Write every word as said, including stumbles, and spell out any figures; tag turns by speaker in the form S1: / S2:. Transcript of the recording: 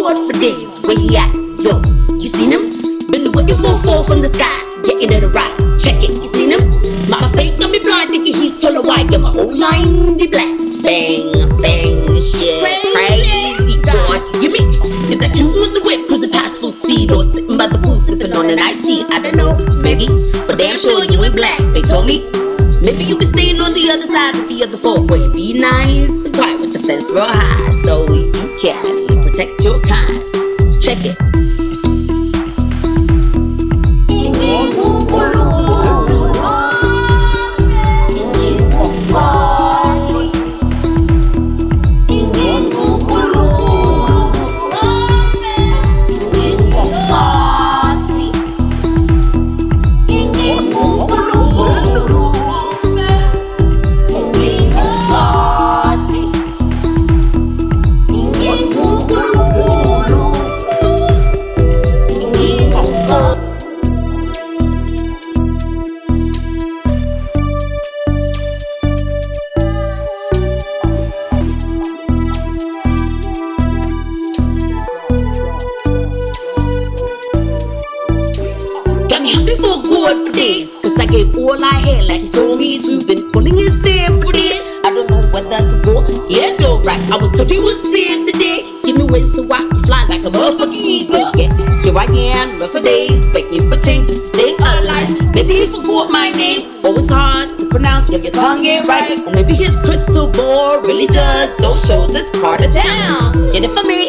S1: good for days. Where he at? Yo, you seen him? Been waiting for a fall from the sky, getting it right. Check it, you seen him? My face got me blind, thinking he's taller wide. Get my whole line be black. Bang, bang, shit, crazy. God, you hear me? Is that you with the whip, cruising past full speed, or sitting by the pool, sipping on an iced tea? I don't know, maybe. For damn sure you in black. They told me. Maybe you be staying on the other side with the other folk, where you be nice and quiet with the fence real high, so you can protect your kind. Check it. For days, cause I gave all I had like he told me to. Been pulling his damn for days. I don't know whether to go. Yeah, it's alright. I was told he would save the day. Give me wings so I can fly like a motherfucking eagle. Yeah, here I am, rest of days, begging for change to stay alive. Maybe he forgot my name, or it's hard to pronounce. Yeah, your tongue ain't right, or maybe his crystal ball really just don't show this part of town. And if I made